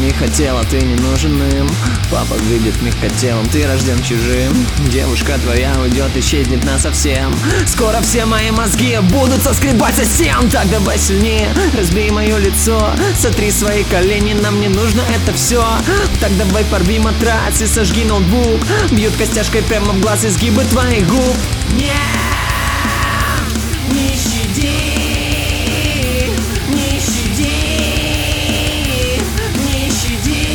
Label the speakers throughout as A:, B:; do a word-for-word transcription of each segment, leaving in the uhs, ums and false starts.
A: не хотела, ты не нужен им. Папа видит мягкотелом, ты рожден чужим. Девушка твоя уйдет, исчезнет насовсем. Скоро все мои мозги будут соскребать о стен. Так давай сильнее, разбей мое лицо, сотри свои колени, нам не нужно это все. Так давай порви матрац и сожги ноутбук. Бьют костяшкой прямо в глаз изгибы твоих губ. Нет, не щади, не щади, не щади.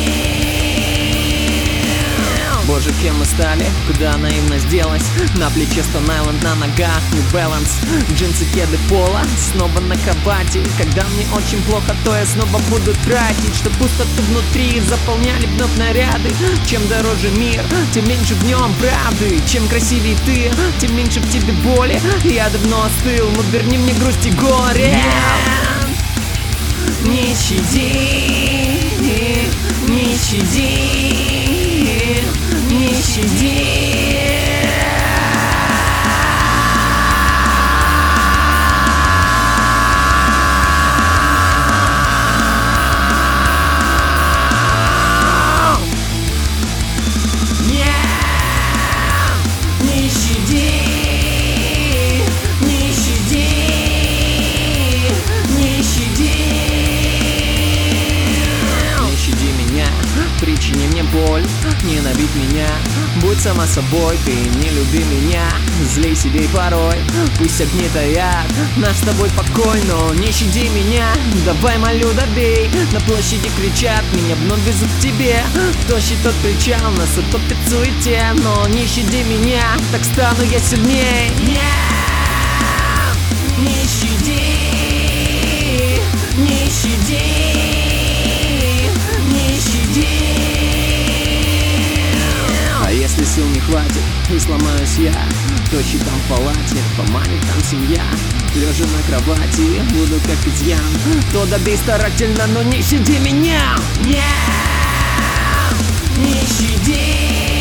A: Боже, кем мы стали, куда наивность делась? На плече Stone Island, на ногах New Balance, джинсы, кеды, пола, снова на кровати. Когда мне очень плохо, то я снова буду тратить, чтоб пустоту внутри заполняли вновь наряды. Чем дороже мир, тем меньше в нем правды. Чем красивее ты, тем меньше в тебе боли. Я давно остыл, но верни мне грусть и горе. Не щади, не щади, не щади. Причини мне боль, ненавидь меня, будь сама собой, ты не люби меня, злей себе порой, пусть огни таят наш с тобой покой, но не щади меня, давай, молю, добей. На площади кричат, меня вновь везут к тебе, тощий тот кричал, нас утопит в суете, но не щади меня, так стану я сильней. Нет, не щади, не щади, не щади. Если сил не хватит и сломаюсь я, тощий там в палате, поманит там семья. Лежа на кровати, буду как изъян. То добей старательно, но не щади меня. Нет, не щади.